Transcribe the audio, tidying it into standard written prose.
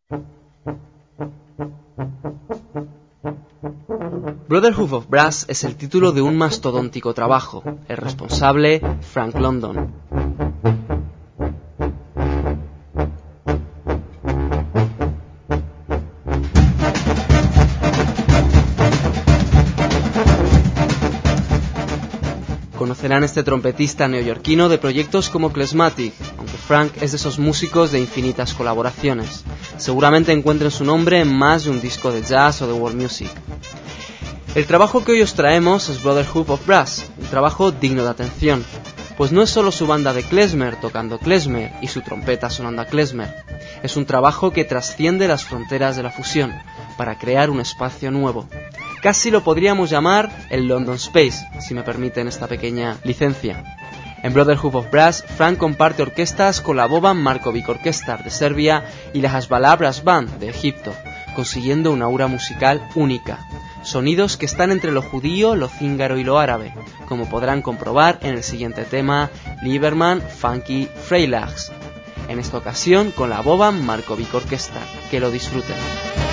Brotherhood of Brass es el título de un mastodóntico trabajo, el responsable, Frank London. Conocerán este trompetista neoyorquino de proyectos como Klezmatic, aunque Frank es de esos músicos de infinitas colaboraciones. Seguramente encuentren su nombre en más de un disco de jazz o de world music. El trabajo que hoy os traemos es Brotherhood of Brass, un trabajo digno de atención, pues no es solo su banda de klezmer tocando klezmer y su trompeta sonando a klezmer, es un trabajo que trasciende las fronteras de la fusión para crear un espacio nuevo. Casi lo podríamos llamar el London Space, si me permiten esta pequeña licencia. En Brotherhood of Brass, Frank comparte orquestas con la Boban Markovic Orchestra de Serbia y la Hasbala Brass Band de Egipto, consiguiendo una aura musical única. Sonidos que están entre lo judío, lo cíngaro y lo árabe, como podrán comprobar en el siguiente tema, Lieberman Funky Freilags. En esta ocasión con la Boban Markovic Orchestra. Que lo disfruten.